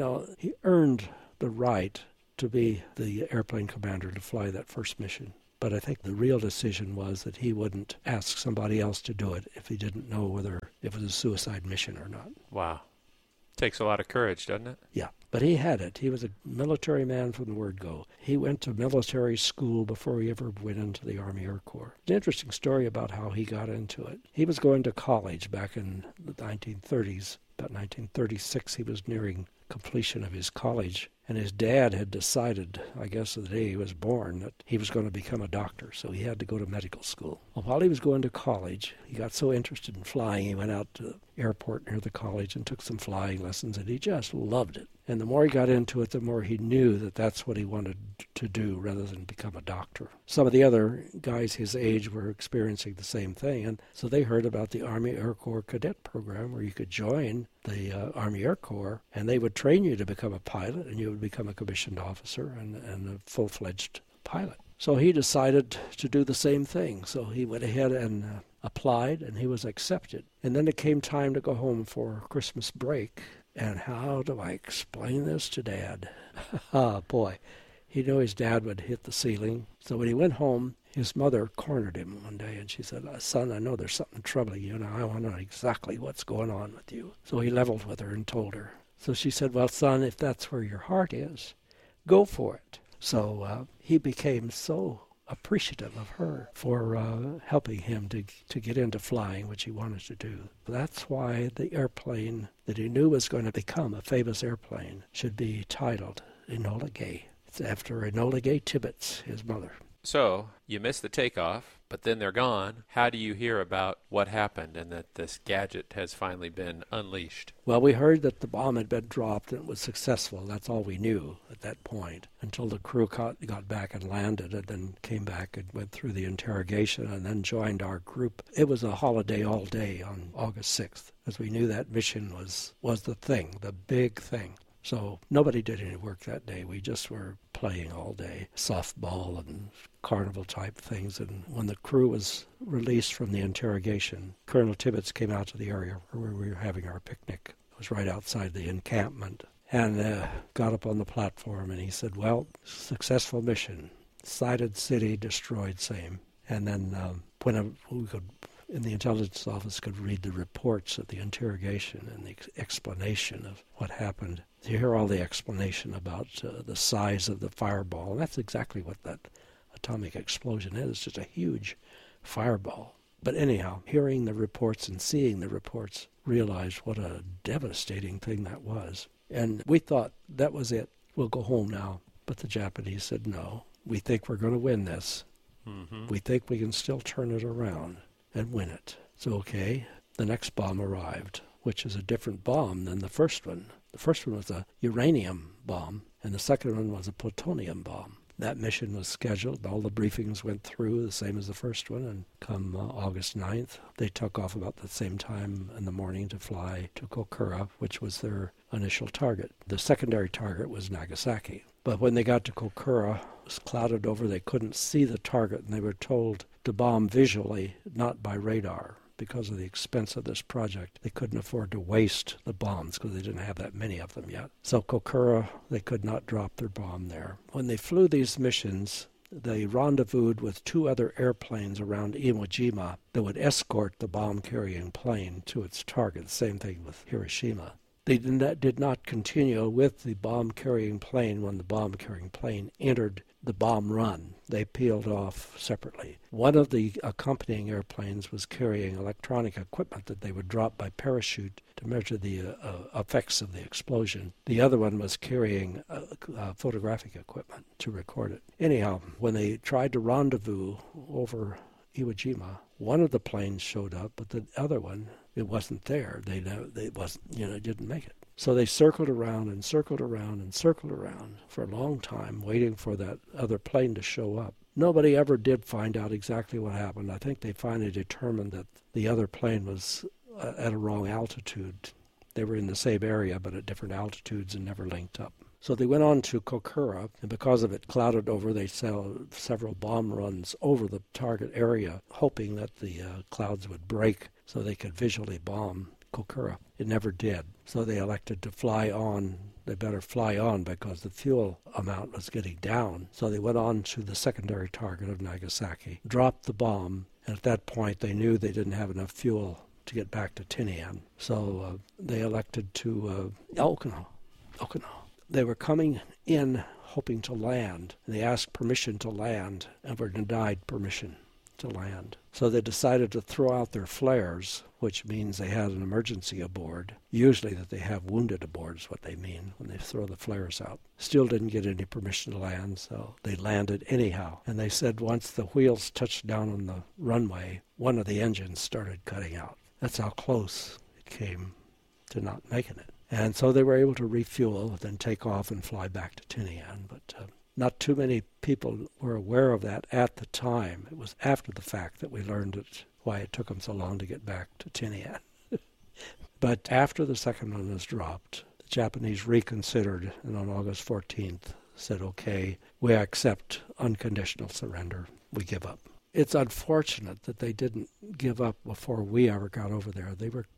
he earned the right to be the airplane commander to fly that first mission. But I think the real decision was that he wouldn't ask somebody else to do it if he didn't know whether it was a suicide mission or not. Wow. Takes a lot of courage, doesn't it? Yeah, but he had it. He was a military man from the word go. He went to military school before he ever went into the Army Air Corps. An interesting story about how he got into it. He was going to college back in the 1930s. About 1936, he was nearing completion of his college, and his dad had decided, I guess the day he was born, that he was going to become a doctor, so he had to go to medical school. Well, while he was going to college, he got so interested in flying, he went out to the airport near the college and took some flying lessons, and he just loved it. And the more he got into it, the more he knew that that's what he wanted to do rather than become a doctor. Some of the other guys his age were experiencing the same thing, and so they heard about the Army Air Corps cadet program where you could join the Army Air Corps, and they would train you to become a pilot, and you would become a commissioned officer and a full-fledged pilot. So he decided to do the same thing. So he went ahead and applied, and he was accepted. And then it came time to go home for Christmas break. And how do I explain this to Dad? Boy, he knew his dad would hit the ceiling. So when he went home, his mother cornered him one day, and she said, "Son, I know there's something troubling you, and I want to know exactly what's going on with you." So he leveled with her and told her. So she said, "Well, son, if that's where your heart is, go for it." So he became so appreciative of her for helping him to get into flying, which he wanted to do. That's why the airplane that he knew was going to become a famous airplane should be titled Enola Gay. It's after Enola Gay Tibbets, his mother. So, you missed the takeoff, but then they're gone. How do you hear about what happened and that this gadget has finally been unleashed? Well, we heard that the bomb had been dropped and it was successful. That's all we knew at that point, until the crew got back and landed and then came back and went through the interrogation and then joined our group. It was a holiday all day on August 6th, as we knew that mission was the thing, the big thing. So nobody did any work that day. We just were playing all day, softball and carnival-type things. And when the crew was released from the interrogation, Colonel Tibbets came out to the area where we were having our picnic. It was right outside the encampment. And got up on the platform, and he said, "Well, successful mission. Sighted city, destroyed same." And then when we could, in the intelligence office, could read the reports of the interrogation and the explanation of what happened, to hear all the explanation about the size of the fireball. And that's exactly what that atomic explosion is. It's just a huge fireball. But anyhow, hearing the reports and seeing the reports, realized what a devastating thing that was. And we thought that was it. We'll go home now. But the Japanese said, "No, we think we're going to win this. Mm-hmm. We think we can still turn it around and win it." So, okay, the next bomb arrived, which is a different bomb than the first one. The first one was a uranium bomb, and the second one was a plutonium bomb. That mission was scheduled. All the briefings went through, the same as the first one, and come August 9th, they took off about the same time in the morning to fly to Kokura, which was their initial target. The secondary target was Nagasaki. But when they got to Kokura, it was clouded over. They couldn't see the target, and they were told to bomb visually, not by radar. Because of the expense of this project, they couldn't afford to waste the bombs because they didn't have that many of them yet. So Kokura, they could not drop their bomb there. When they flew these missions, they rendezvoused with 2 other airplanes around Iwo Jima that would escort the bomb-carrying plane to its target. Same thing with Hiroshima. They did not continue with the bomb-carrying plane when the bomb-carrying plane entered the bomb run. They peeled off separately. One of the accompanying airplanes was carrying electronic equipment that they would drop by parachute to measure the effects of the explosion. The other one was carrying photographic equipment to record it. Anyhow, when they tried to rendezvous over Iwo Jima, one of the planes showed up, but the other one, it wasn't there. It didn't make it. So they circled around and circled around and circled around for a long time, waiting for that other plane to show up. Nobody ever did find out exactly what happened. I think they finally determined that the other plane was at a wrong altitude. They were in the same area, but at different altitudes and never linked up. So they went on to Kokura, and because of it clouded over, they saw several bomb runs over the target area, hoping that the clouds would break so they could visually bomb Kokura. It never did. So they elected to fly on. They better fly on because the fuel amount was getting down. So they went on to the secondary target of Nagasaki, dropped the bomb, and at that point they knew they didn't have enough fuel to get back to Tinian. So they elected to Okinawa. They were coming in hoping to land. They asked permission to land and were denied permission to land. So they decided to throw out their flares, which means they had an emergency aboard. Usually that they have wounded aboard is what they mean when they throw the flares out. Still didn't get any permission to land, so they landed anyhow. And they said once the wheels touched down on the runway, one of the engines started cutting out. That's how close it came to not making it. And so they were able to refuel, then take off and fly back to Tinian. But not too many people were aware of that at the time. It was after the fact that we learned why it took them so long to get back to Tinian. But after the second one was dropped, the Japanese reconsidered, and on August 14th said, okay, we accept unconditional surrender. We give up. It's unfortunate that they didn't give up before we ever got over there.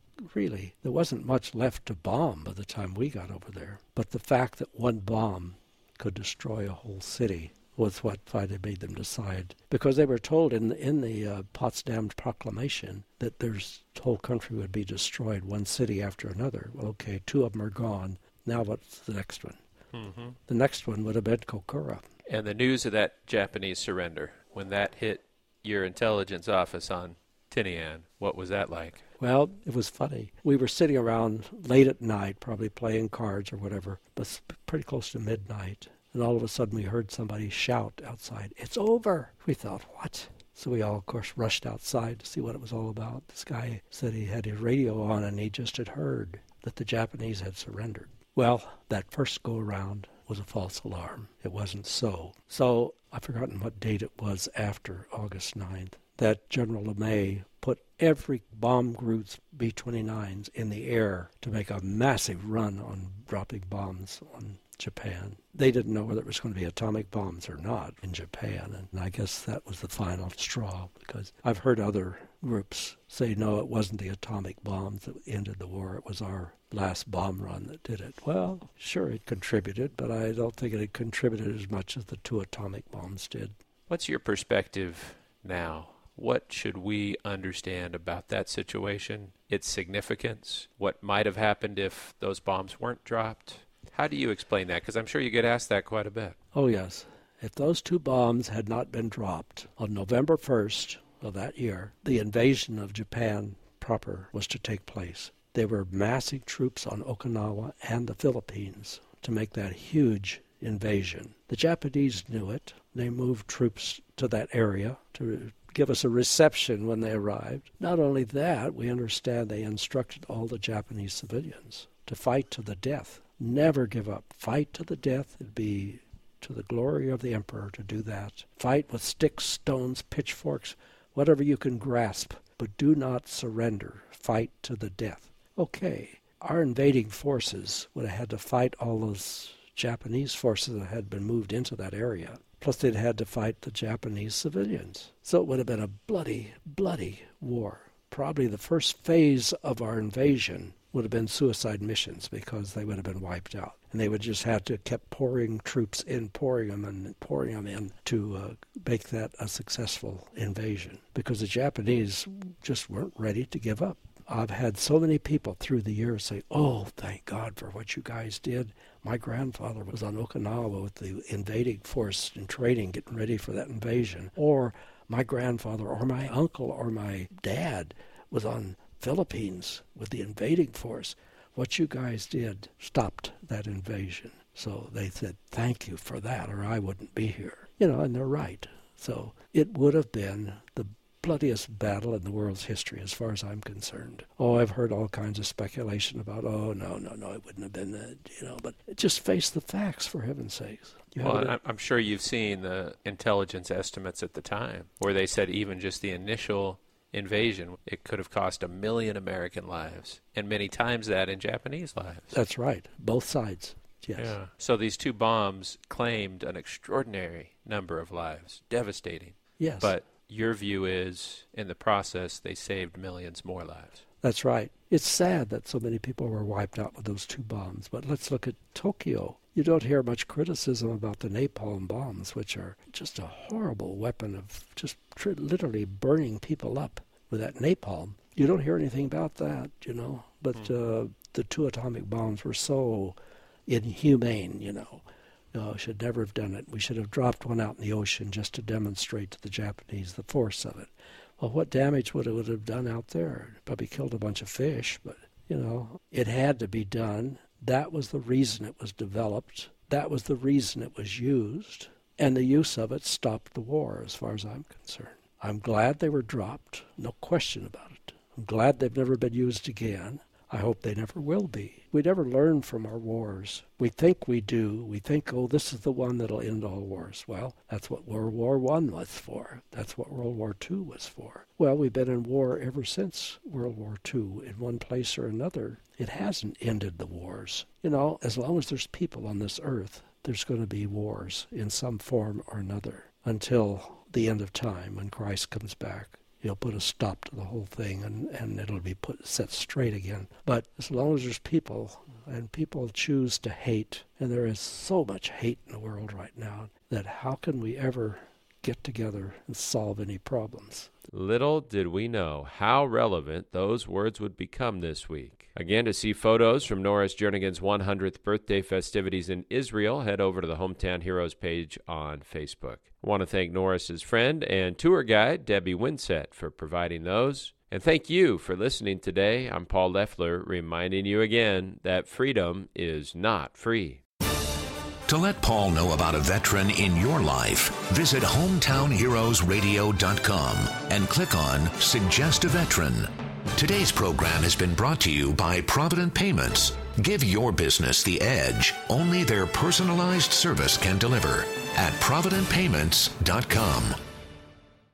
There wasn't much left to bomb by the time we got over there. But the fact that one bomb could destroy a whole city was what finally made them decide. Because they were told in the Potsdam Proclamation that the whole country would be destroyed, one city after another. Well, okay, 2 of them are gone. Now what's the next one? Mm-hmm. The next one would have been Kokura. And the news of that Japanese surrender, when that hit your intelligence office on Tinian, what was that like? Well, it was funny. We were sitting around late at night, probably playing cards or whatever, but pretty close to midnight. And all of a sudden we heard somebody shout outside, "It's over!" We thought, what? So we all, of course, rushed outside to see what it was all about. This guy said he had his radio on and he just had heard that the Japanese had surrendered. Well, that first go-around was a false alarm. It wasn't so. So I've forgotten what date it was after August 9th. That General LeMay put every bomb group's B-29s in the air to make a massive run on dropping bombs on Japan. They didn't know whether it was going to be atomic bombs or not in Japan, and I guess that was the final straw, because I've heard other groups say, no, it wasn't the atomic bombs that ended the war, it was our last bomb run that did it. Well, sure, it contributed, but I don't think it had contributed as much as the 2 atomic bombs did. What's your perspective now? What should we understand about that situation, its significance, what might have happened if those bombs weren't dropped? How do you explain that? Because I'm sure you get asked that quite a bit. Oh, yes. If those 2 bombs had not been dropped on November 1st of that year, the invasion of Japan proper was to take place. There were massing troops on Okinawa and the Philippines to make that huge invasion. The Japanese knew it. They moved troops to that area to give us a reception when they arrived. Not only that, we understand they instructed all the Japanese civilians to fight to the death. Never give up. Fight to the death. It'd be to the glory of the emperor to do that. Fight with sticks, stones, pitchforks, whatever you can grasp, but do not surrender. Fight to the death. Okay, our invading forces would have had to fight all those Japanese forces that had been moved into that area. Plus they'd had to fight the Japanese civilians. So it would have been a bloody, bloody war. Probably the first phase of our invasion would have been suicide missions because they would have been wiped out. And they would just have to keep pouring troops in, pouring them in to make that a successful invasion because the Japanese just weren't ready to give up. I've had so many people through the years say, oh, thank God for what you guys did. My grandfather was on Okinawa with the invading force in training, getting ready for that invasion. Or my grandfather or my uncle or my dad was on Philippines with the invading force. What you guys did stopped that invasion. So they said, thank you for that, or I wouldn't be here. And they're right. So it would have been the bloodiest battle in the world's history as far as I'm concerned. Oh, I've heard all kinds of speculation about, no, it wouldn't have been that, but just face the facts, for heaven's sakes. Well, I'm sure you've seen the intelligence estimates at the time where they said even just the initial invasion, it could have cost 1 million American lives, and many times that in Japanese lives. That's right. Both sides. Yes. Yeah. So these two bombs claimed an extraordinary number of lives. Devastating. Yes. But your view is, in the process, they saved millions more lives. That's right. It's sad that so many people were wiped out with those two bombs, but let's look at Tokyo. You don't hear much criticism about the napalm bombs, which are just a horrible weapon of just literally burning people up with that napalm. You don't hear anything about that, But the two atomic bombs were so inhumane, No, should never have done it. We should have dropped one out in the ocean just to demonstrate to the Japanese the force of it. Well, what damage would it have done out there? It probably killed a bunch of fish, but, it had to be done. That was the reason it was developed. That was the reason it was used. And the use of it stopped the war, as far as I'm concerned. I'm glad they were dropped, no question about it. I'm glad they've never been used again. I hope they never will be. We never learn from our wars. We think we do. We think, this is the one that'll end all wars. Well, that's what World War I was for. That's what World War II was for. Well, we've been in war ever since World War II in one place or another. It hasn't ended the wars. As long as there's people on this earth, there's going to be wars in some form or another until the end of time when Christ comes back. He'll put a stop to the whole thing, and it'll be set straight again. But as long as there's people, and people choose to hate, and there is so much hate in the world right now, that how can we ever get together and solve any problems? Little did we know how relevant those words would become this week. Again, to see photos from Norris Jernigan's 100th birthday festivities in Israel, head over to the Hometown Heroes page on Facebook. I want to thank Norris's friend and tour guide, Debbie Winsett, for providing those. And thank you for listening today. I'm Paul Leffler, reminding you again that freedom is not free. To let Paul know about a veteran in your life, visit hometownheroesradio.com and click on Suggest a Veteran. Today's program has been brought to you by Provident Payments. Give your business the edge only their personalized service can deliver at providentpayments.com.